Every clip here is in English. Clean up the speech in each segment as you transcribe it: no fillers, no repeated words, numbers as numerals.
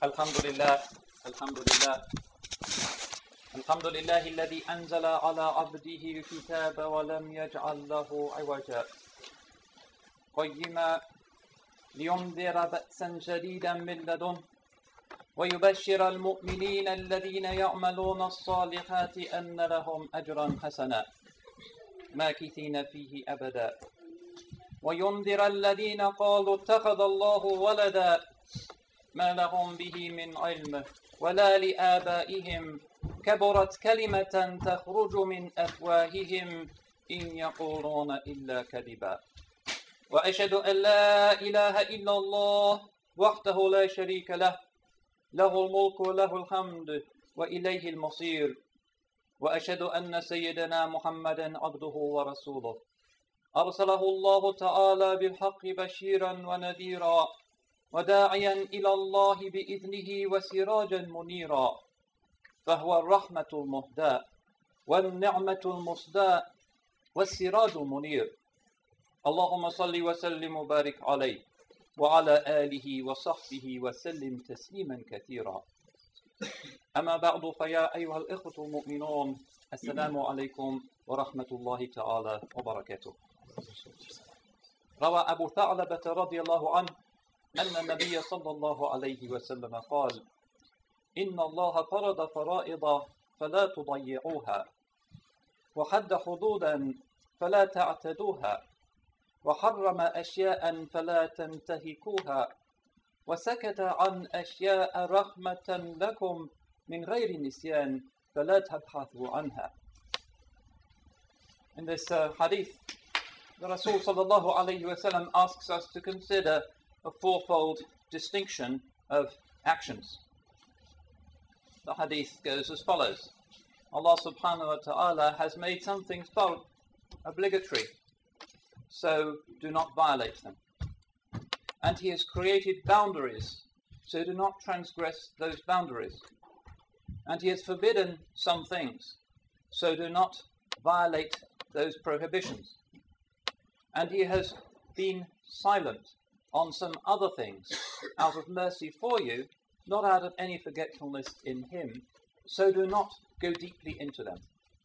الحمد لله الحمد لله الحمد لله الذي أنزل على عبده الكتاب ولم يجعل له عوجا قيما لينذر بأسا شديدا من لدنه ويبشر المؤمنين الذين يعملون الصالحات أن لهم أجرا حسنا ماكثين فيه أبدا وينذر الذين قالوا اتخذ الله ولدا ما لهم به من علم ولا لآبائهم كبرت كلمة تخرج من أفواههم إن يقولون إلا كذبا وأشهد أن لا إله إلا الله وحده لا شريك له له الملك وله الحمد وإليه المصير وأشهد أن سيدنا محمدا عبده ورسوله أرسله الله تعالى بالحق بشيرا ونذيرا وداعيا إلى الله بإذنه وسراجا منيرا فهو الرحمة المهداة والنعمة المصداة والسراج المنير اللهم صل وسلم وبارك عليه وعلى آله وصحبه وسلم تسليما كثيرا أما بعد فيا أيها الإخوة المؤمنون السلام عليكم ورحمة الله تعالى وبركاته روى أبو ثعلبة رضي الله عنه أن النبي صلى الله عليه وسلم قال إن الله فرض فرائض فلا تضيعوها وحد حدودا فلا تعتدوها وحرم أشياء فلا تنتهكوها وسكت عن أشياء رحمة لكم من غير نسيان فلا تبحثوا عنها. In this hadith, the Rasul sallallahu alayhi wa sallam asks us to consider a fourfold distinction of actions. The hadith goes as follows. Allah subhanahu wa ta'ala has made some things obligatory, so do not violate them. And He has created boundaries, so do not transgress those boundaries. And He has forbidden some things, so do not violate those prohibitions. And He has been silent on some other things out of mercy for you, not out of any forgetfulness in Him, so do not go deeply into them.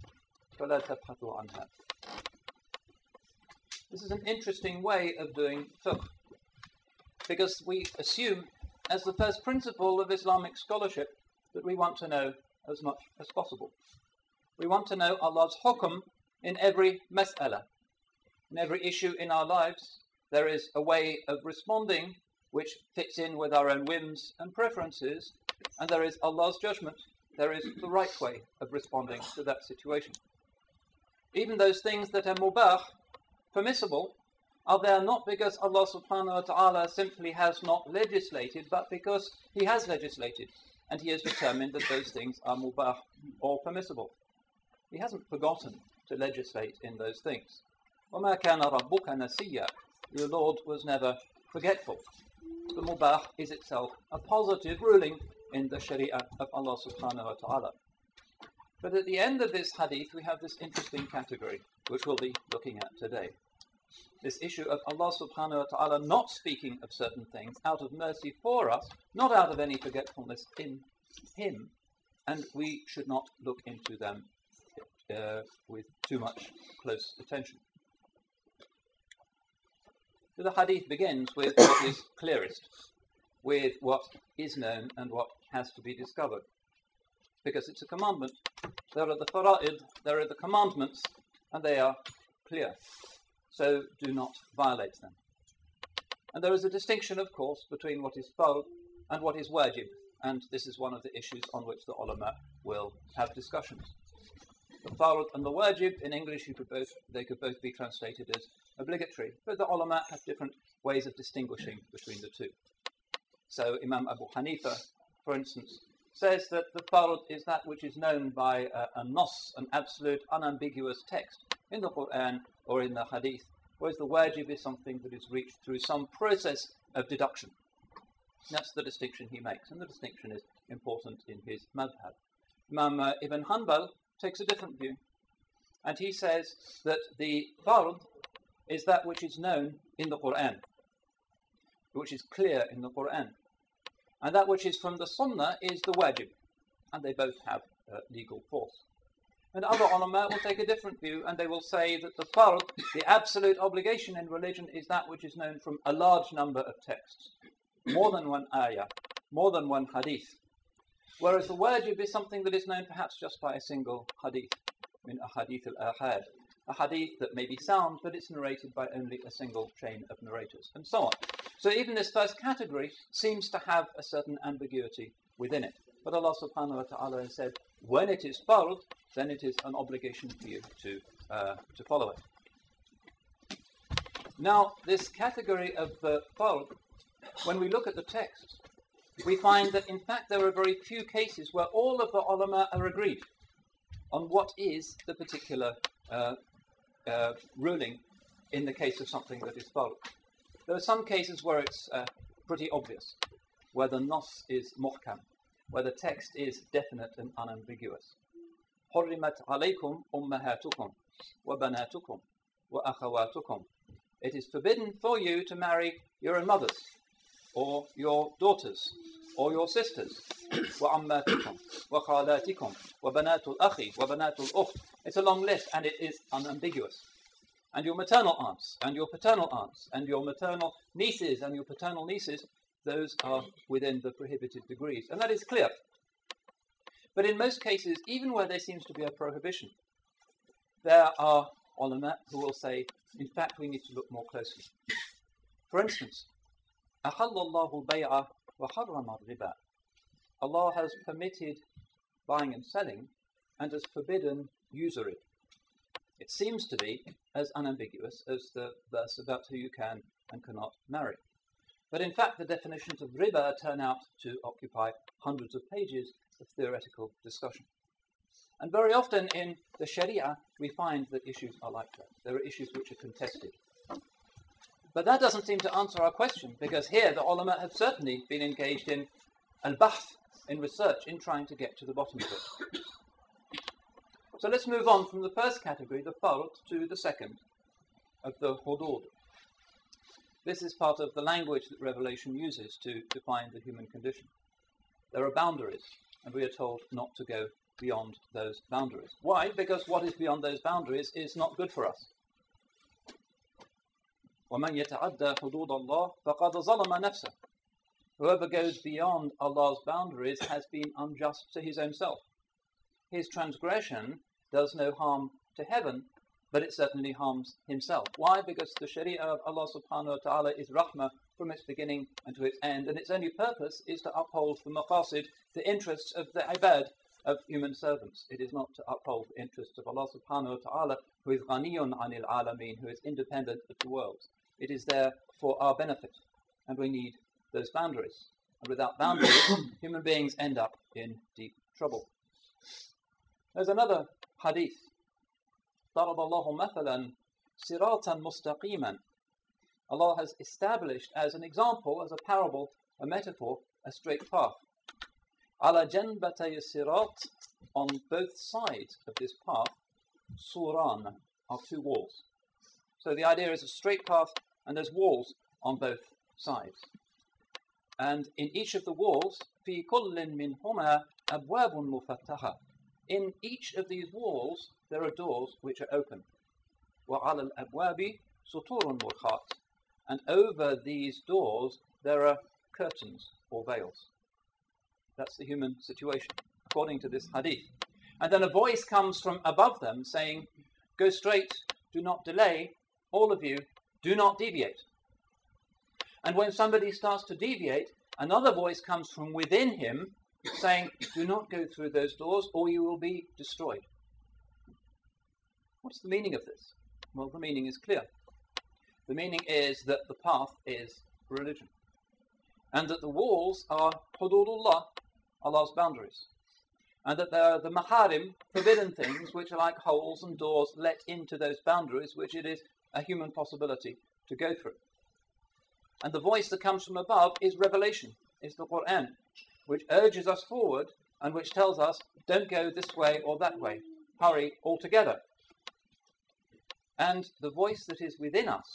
This is an interesting way of doing fiqh, because we assume as the first principle of Islamic scholarship that we want to know as much as possible. We want to know Allah's hukm in every mas'ala. In every issue in our lives, there is a way of responding which fits in with our own whims and preferences, and there is Allah's judgment. There is the right way of responding to that situation. Even those things that are mubah, permissible, are there not because Allah subhanahu wa ta'ala simply has not legislated, but because He has legislated, and He has determined that those things are mubah or permissible. He hasn't forgotten to legislate in those things. وَمَا كَانَ رَبُّكَ نَسِيًّا. Your Lord was never forgetful. The mubah is itself a positive ruling in the sharia of Allah subhanahu wa ta'ala. But at the end of this hadith, we have this interesting category, which we'll be looking at today. This issue of Allah subhanahu wa ta'ala not speaking of certain things out of mercy for us, not out of any forgetfulness in Him, and we should not look into them with too much close attention. So the hadith begins with what is clearest, with what is known and what has to be discovered. Because it's a commandment. There are the fara'id, there are the commandments, and they are clear. So do not violate them. And there is a distinction, of course, between what is fard and what is wajib. And this is one of the issues on which the ulama will have discussions. The fard and the wajib, in English, they could both be translated as obligatory, but the ulama have different ways of distinguishing between the two. So Imam Abu Hanifa, for instance, says that the fard is that which is known by a nas, an absolute, unambiguous text in the Quran or in the hadith, whereas the wajib is something that is reached through some process of deduction. That's the distinction he makes, and the distinction is important in his madhab. Imam Ibn Hanbal takes a different view, and he says that the fard is that which is known in the Quran, which is clear in the Quran. and that which is from the sunnah is the wajib, and they both have legal force. And other ulama will take a different view, and they will say that the fard, the absolute obligation in religion, is that which is known from a large number of texts, more than one ayah, more than one hadith. Whereas the wajib is something that is known perhaps just by a single hadith, a hadith al-ahad, a hadith that may be sound, but it's narrated by only a single chain of narrators, and so on. So even this first category seems to have a certain ambiguity within it. But Allah subhanahu wa ta'ala has said, when it is fard, then it is an obligation for you to follow it. Now, this category of fard, when we look at the text, we find that in fact there are very few cases where all of the ulama are agreed on what is the particular ruling in the case of something that is fard. There are some cases where it's pretty obvious, where the nas is muhkam, where the text is definite and unambiguous. حُرِّمَتْ عَلَيْكُمْ أُمَّهَاتُكُمْ وَبَنَاتُكُمْ وَأَخَوَاتُكُمْ. It is forbidden for you to marry your own mothers, or your daughters, or your sisters. وَعَمَّاتُكُمْ وَخَالَاتِكُمْ وَبَنَاتُ الْأَخِ وَبَنَاتُ الْأُخْتِ. It's a long list, and it is unambiguous. And your maternal aunts, and your paternal aunts, and your maternal nieces, and your paternal nieces, those are within the prohibited degrees. And that is clear. But in most cases, even where there seems to be a prohibition, there are ulama who will say, in fact, we need to look more closely. For instance, أَحَلَّ اللَّهُ الْبَيْعَ وَحَرَّمَ الرِّبَا. Allah has permitted buying and selling, and has forbidden usury. It seems to be as unambiguous as the verse about who you can and cannot marry. But in fact, the definitions of riba turn out to occupy hundreds of pages of theoretical discussion. And very often in the Sharia, we find that issues are like that. There are issues which are contested. But that doesn't seem to answer our question, because here the ulama have certainly been engaged in al-bahth, in research, in trying to get to the bottom of it. So let's move on from the first category, the fard, to the second, of the hudud. This is part of the language that Revelation uses to define the human condition. There are boundaries, and we are told not to go beyond those boundaries. Why? Because what is beyond those boundaries is not good for us. وَمَنْ يَتَعَدَّى حُدُودَ اللَّهِ فَقَدْ ظَلَمَ نَفْسَهُ. Whoever goes beyond Allah's boundaries has been unjust to his own self. His transgression does no harm to heaven, but it certainly harms himself. Why? Because the Sharia of Allah subhanahu wa ta'ala is rahmah from its beginning and to its end, and its only purpose is to uphold the maqasid, the interests of the ibad, of human servants. It is not to uphold the interests of Allah subhanahu wa ta'ala, who is ghaniyun anil alameen, who is independent of the world. It is there for our benefit, and we need those boundaries. And without boundaries, human beings end up in deep trouble. There's another hadith. ضرب الله مثلا صراطا مستقيما. Allah has established as an example, as a parable, a metaphor, a straight path. على جنبتي الصراط, on both sides of this path, suran, are two walls. So the idea is a straight path, and there's walls on both sides. And in each of the walls, في كل منهما أبواب مفتحة. In each of these walls, there are doors which are open. وعلى الأبواب سطور مرخاة. And over these doors, there are curtains or veils. That's the human situation, according to this hadith. And then a voice comes from above them saying, go straight, do not delay, all of you, do not deviate. And when somebody starts to deviate, another voice comes from within him saying, do not go through those doors or you will be destroyed. What's the meaning of this? Well, the meaning is clear. The meaning is that the path is religion. And that the walls are hududullah, Allah's boundaries. And that they are the maharim, forbidden things, which are like holes and doors let into those boundaries, which it is a human possibility to go through. And the voice that comes from above is revelation, is the Quran, which urges us forward and which tells us, don't go this way or that way, hurry altogether. And the voice that is within us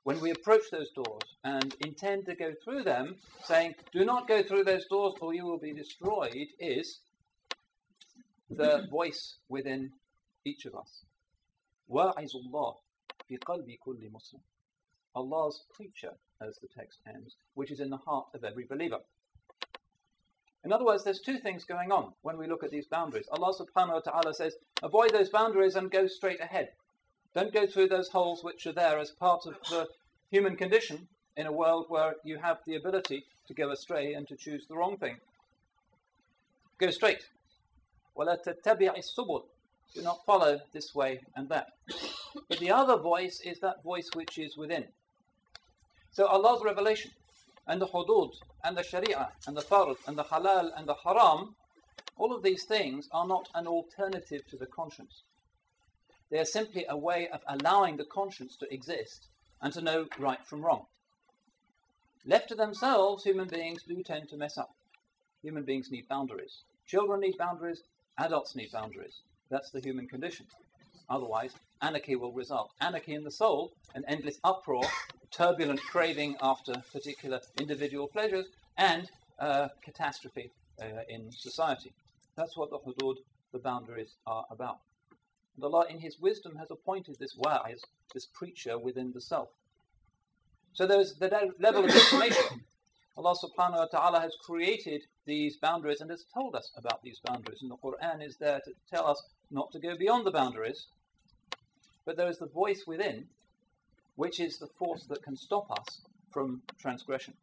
when we approach those doors and intend to go through them, saying, do not go through those doors or you will be destroyed, is the voice within each of us. وَاعِظُ اللَّهِ فِي قَلْبِ كُلِّ مُسْلِمٍ. Allah's preacher, as the text ends, which is in the heart of every believer. In other words, there's two things going on when we look at these boundaries. Allah subhanahu wa ta'ala says, avoid those boundaries and go straight ahead. Don't go through those holes which are there as part of the human condition in a world where you have the ability to go astray and to choose the wrong thing. Go straight. وَلَا تَتَّبِعِ السُّبُلِ. Do not follow this way and that. But the other voice is that voice which is within. So Allah's revelation and the hudud and the sharia and the fard and the halal and the haram, all of these things are not an alternative to the conscience. They are simply a way of allowing the conscience to exist and to know right from wrong. Left to themselves, human beings do tend to mess up. Human beings need boundaries. Children need boundaries. Adults need boundaries. That's the human condition. Otherwise, anarchy will result. Anarchy in the soul, an endless uproar, turbulent craving after particular individual pleasures, and catastrophe in society. That's what the hudud, the boundaries, are about. And Allah, in His wisdom, has appointed this wa'iz, this preacher within the self. So there's the level of information. Allah subhanahu wa ta'ala has created these boundaries and has told us about these boundaries. And the Quran is there to tell us not to go beyond the boundaries. But there is the voice within, which is the force that can stop us from transgression.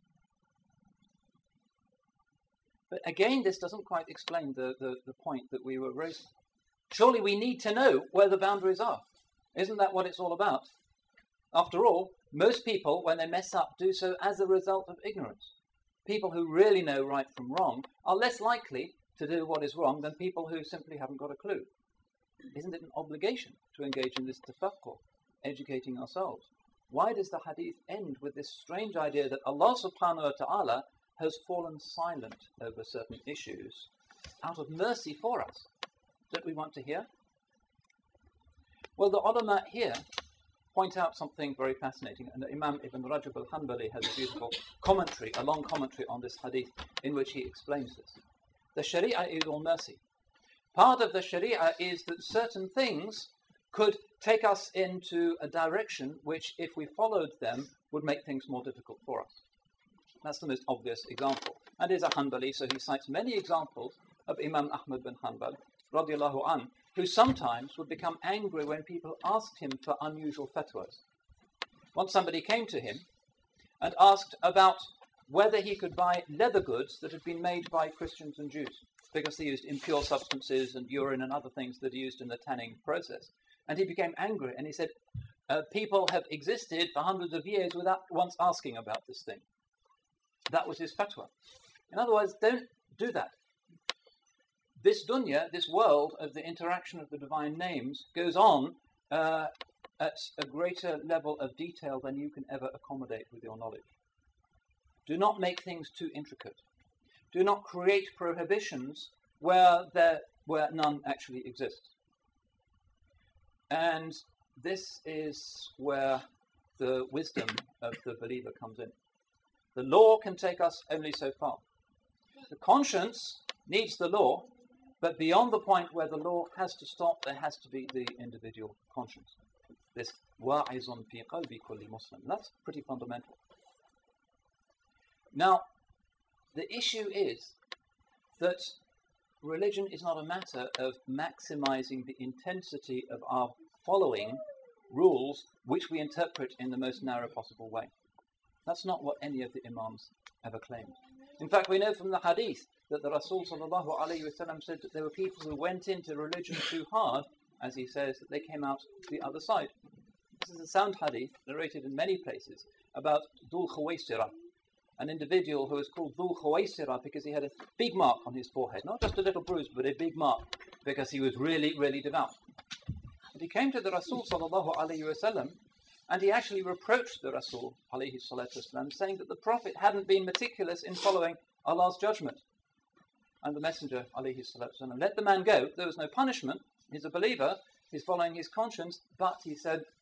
But again, this doesn't quite explain the point that we were raising. Surely we need to know where the boundaries are. Isn't that what it's all about? After all, most people, when they mess up, do so as a result of ignorance. People who really know right from wrong are less likely to do what is wrong than people who simply haven't got a clue. Isn't it an obligation to engage in this tafakkur, educating ourselves? Why does the hadith end with this strange idea that Allah subhanahu wa ta'ala has fallen silent over certain issues out of mercy for us? That we want to hear? Well, the ulama here point out something very fascinating, and Imam Ibn Rajab al-Hanbali has a beautiful commentary, a long commentary on this hadith, in which he explains this. The sharia is all mercy. Part of the sharia is that certain things could take us into a direction which, if we followed them, would make things more difficult for us. That's the most obvious example. And he's a Hanbali, so he cites many examples of Imam Ahmad bin Hanbal, radiallahu an, who sometimes would become angry when people asked him for unusual fatwas. Once somebody came to him and asked about whether he could buy leather goods that had been made by Christians and Jews, because they used impure substances and urine and other things that are used in the tanning process. And he became angry and he said, people have existed for hundreds of years without once asking about this thing. That was his fatwa. In other words, don't do that. This dunya, this world of the interaction of the divine names, goes on at a greater level of detail than you can ever accommodate with your knowledge. Do not make things too intricate. Do not create prohibitions where none actually exist. And this is where the wisdom of the believer comes in. The law can take us only so far. The conscience needs the law, but beyond the point where the law has to stop, there has to be the individual conscience. This wa'izun fi qalbi kulli muslim. That's pretty fundamental. Now, the issue is that religion is not a matter of maximizing the intensity of our following rules, which we interpret in the most narrow possible way. That's not what any of the Imams ever claimed. In fact, we know from the hadith that the Rasul sallallahu alayhi wa sallam said that there were people who went into religion too hard, as he says, that they came out the other side. This is a sound hadith narrated in many places about Dhul Khuwaysira, an individual who was called Dhul Khuwaysira because he had a big mark on his forehead, not just a little bruise, but a big mark, because he was really, really devout. But he came to the Rasul sallallahu alayhi wa sallam, and he actually reproached the Rasul alayhi salatu wasalam, saying that the Prophet hadn't been meticulous in following Allah's judgment. And the Messenger alayhi salatu wasalam let the man go. There was no punishment. He's a believer. He's following his conscience. But he said,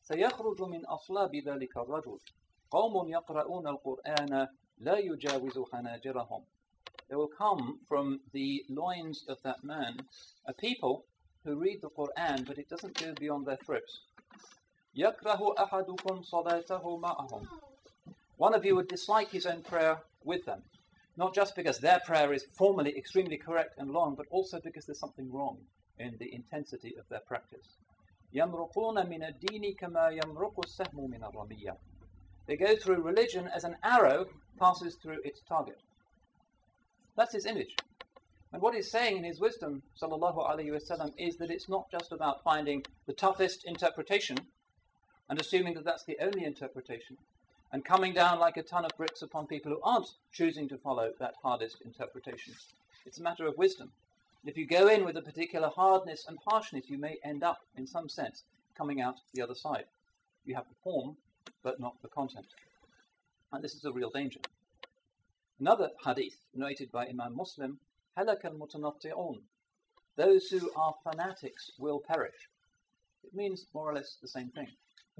سيخرج من أصلاب ذلك الرجل قوم يقرؤون القرآن لا يجاوز حناجرهم. There will come from the loins of that man a people who read the Qur'an, but it doesn't go beyond their throats. يكره أحدكم صلاته معهم. One of you would dislike his own prayer with them, not just because their prayer is formally extremely correct and long, but also because there's something wrong in the intensity of their practice. يمرقون من الدين كما يمرق السهم من الرمية. They go through religion as an arrow passes through its target. That's his image. And what he's saying in his wisdom, sallallahu alayhi wasallam, is that it's not just about finding the toughest interpretation and assuming that that's the only interpretation and coming down like a ton of bricks upon people who aren't choosing to follow that hardest interpretation. It's a matter of wisdom. If you go in with a particular hardness and harshness, you may end up, in some sense, coming out the other side. You have the form, but not the content. And this is a real danger. Another hadith narrated by Imam Muslim, هَلَكَ الْمُتَنَطِّعُونَ. Those who are fanatics will perish. It means more or less the same thing.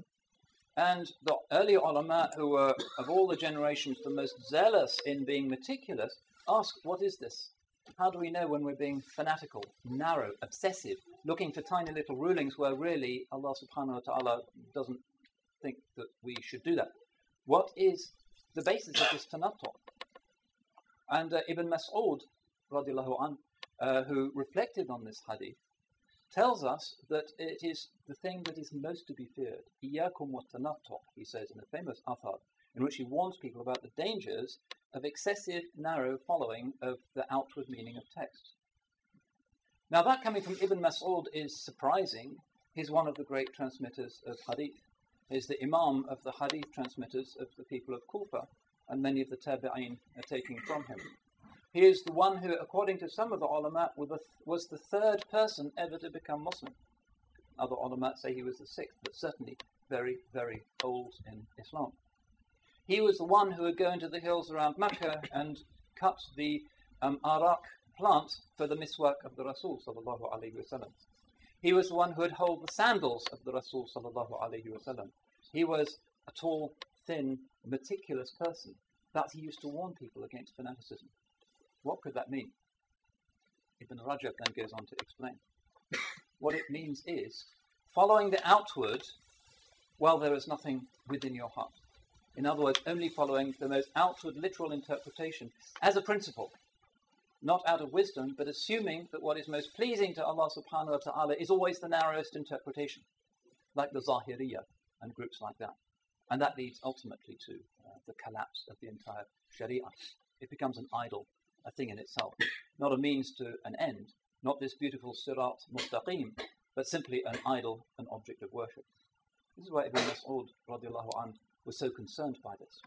And the earlier ulama, who were of all the generations the most zealous in being meticulous, asked, what is this? How do we know when we're being fanatical, narrow, obsessive, looking for tiny little rulings where really Allah subhanahu wa ta'ala doesn't think that we should do that? What is the basis of this tanattu'? And Ibn Mas'ud, radiallahu anh, who reflected on this hadith, tells us that it is the thing that is most to be feared. إِيَّاكُمْ وَالتَّنَطُّعَ, he says in a famous athar, in which he warns people about the dangers of excessive, narrow following of the outward meaning of text. Now that coming from Ibn Mas'ud is surprising. He's one of the great transmitters of hadith. He's the imam of the hadith transmitters of the people of Kufa, and many of the tabi'een are taking from him. He is the one who, according to some of the ulama, was the third person ever to become Muslim. Other ulama say he was the sixth, but certainly very, very old in Islam. He was the one who would go into the hills around Makkah and cut the arak plant for the miswak of the Rasul sallallahu alaihi wasallam. He was the one who would hold the sandals of the Rasul sallallahu alaihi wasallam. He was a tall, thin, meticulous person, but he used to warn people against fanaticism. What could that mean? Ibn Rajab then goes on to explain. What it means is following the outward while there is nothing within your heart. In other words, only following the most outward literal interpretation as a principle, not out of wisdom, but assuming that what is most pleasing to Allah subhanahu wa ta'ala is always the narrowest interpretation, like the Zahiriyah and groups like that. And that leads ultimately to the collapse of the entire Sharia. It becomes an idol, a thing in itself, not a means to an end, not this beautiful sirat mustaqim, but simply an idol, an object of worship. This is why Ibn Mas'ud radiallahu anhu was so concerned by this.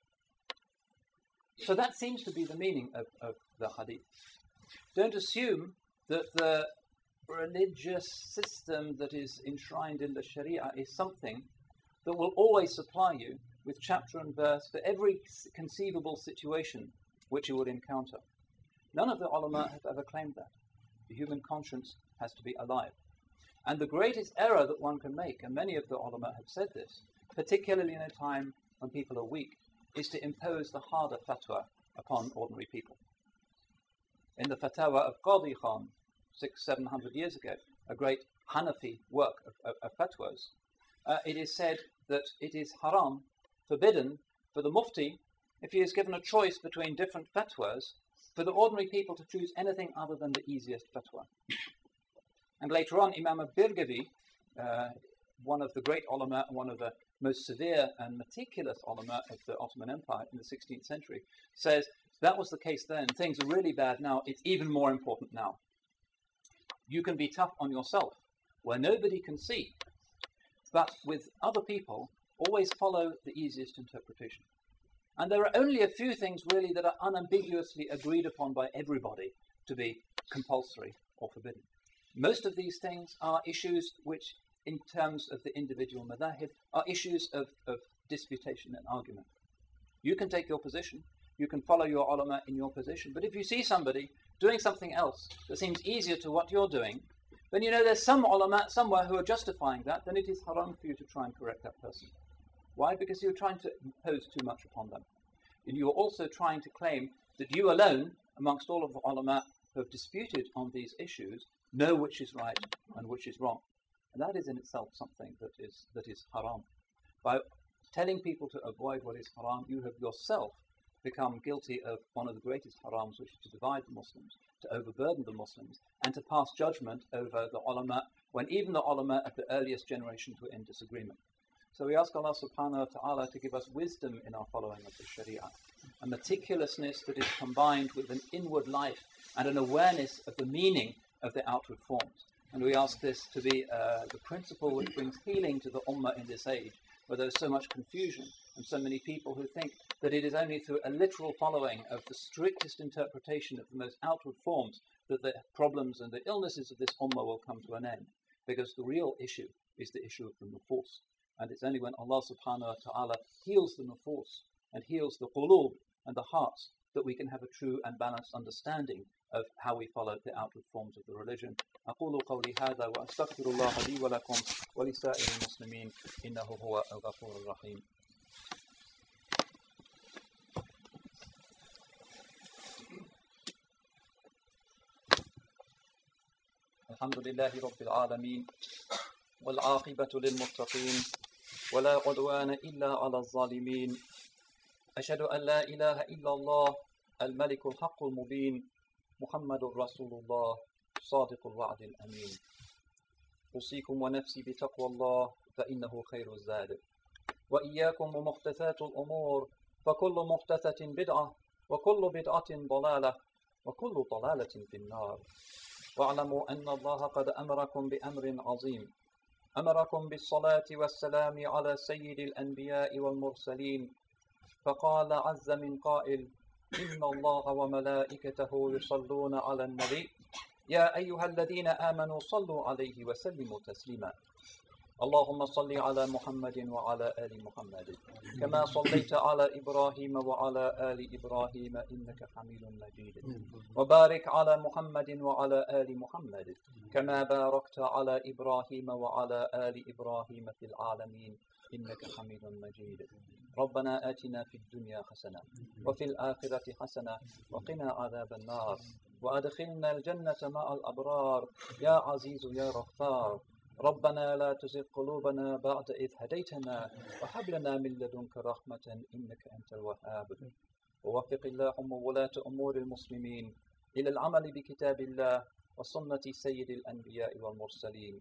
So that seems to be the meaning of the hadith. Don't assume that the religious system that is enshrined in the Sharia is something that will always supply you with chapter and verse for every conceivable situation which you would encounter. None of the ulama have ever claimed that. The human conscience has to be alive. And the greatest error that one can make, and many of the ulama have said this, particularly in a time when people are weak, is to impose the harder fatwa upon ordinary people. In the fatwa of Qadi Khan, 600-700 years ago, a great Hanafi work of fatwas, it is said that it is haram, forbidden, for the mufti, if he is given a choice between different fatwas, for the ordinary people to choose anything other than the easiest fatwa. And later on, Imam al-Birgavi, one of the great ulama, one of the most severe and meticulous ulama of the Ottoman Empire in the 16th century, says, that was the case then, things are really bad now, it's even more important now. You can be tough on yourself, where nobody can see, but with other people, always follow the easiest interpretation. And there are only a few things really that are unambiguously agreed upon by everybody to be compulsory or forbidden. Most of these things are issues which, in terms of the individual madahib, are issues of disputation and argument. You can take your position, you can follow your ulama in your position, but if you see somebody doing something else that seems easier to what you're doing, then you know there's some ulama somewhere who are justifying that, then it is haram for you to try and correct that person. Why? Because you're trying to impose too much upon them. And you're also trying to claim that you alone, amongst all of the ulama who have disputed on these issues, know which is right and which is wrong. And that is in itself something that is haram. By telling people to avoid what is haram, you have yourself become guilty of one of the greatest harams, which is to divide the Muslims, to overburden the Muslims, and to pass judgment over the ulama, when even the ulama of the earliest generations were in disagreement. So we ask Allah subhanahu wa ta'ala to give us wisdom in our following of the Sharia, a meticulousness that is combined with an inward life and an awareness of the meaning of the outward forms. And we ask this to be the principle which brings healing to the ummah in this age, where there is so much confusion and so many people who think that it is only through a literal following of the strictest interpretation of the most outward forms that the problems and the illnesses of this ummah will come to an end. Because the real issue is the issue of the nufus. And it's only when Allah subhanahu wa ta'ala heals the nufus and heals the qulub and the hearts that we can have a true and balanced understanding of how we follow the outward forms of the religion. أقول قولي هذا وأستغفر الله لي ولكم ولسائر المسلمين إنه هو الغفور الرحيم. الحمد لله رب العالمين والعاقبة للمتقين ولا عدوان إلا على الظالمين. أشهد أن لا إله إلا الله الملك الحق المبين محمد رسول الله صادق الوعد الأمين. أوصيكم ونفسي بتقوى الله فإنه خير الزاد. وإياكم ومحدثات الأمور فكل محدثة بدعة وكل بدعة ضلالة وكل ضلالة في النار. واعلموا أن الله قد أمركم بأمر عظيم، أمركم بالصلاة والسلام على سيد الأنبياء والمرسلين، فقال عز من قائل: إن الله وملائكته يصلون على النبي يا أيها الذين آمنوا صلوا عليه وسلموا تسليما. اللهم صل على محمد وعلى آل محمد كما صليت على إبراهيم وعلى آل إبراهيم إنك حميد مجيد، وبارك على محمد وعلى آل محمد كما باركت على إبراهيم وعلى آل إبراهيم في العالمين إنك حميد مجيد. ربنا آتنا في الدنيا حسنة وفي الآخرة حسنة وقنا عذاب النار وأدخلنا الجنة مع الأبرار يا عزيز يا غفار. ربنا لا تزغ قلوبنا بعد إذ هديتنا وهب لنا من لدنك رحمة إنك أنت الوهاب. ووفق اللهم ولاة أمور المسلمين إلى العمل بكتاب الله وسنة سيد الأنبياء والمرسلين.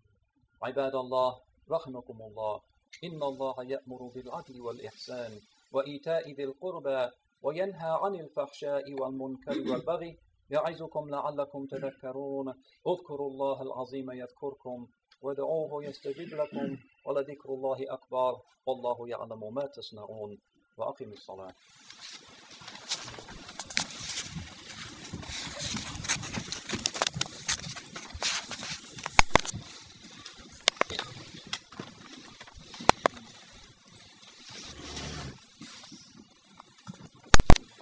عباد الله رحمكم الله، إن الله يأمر بالعدل والإحسان وإيتاء ذي القربى وينهى عن الفحشاء والمنكر والبغي يعظكم لعلكم تذكرون. اذكروا الله العظيم يذكركم وادعوه يستجب لكم ولذكر الله أكبر والله يعلم ما تصنعون. وأقم الصلاة.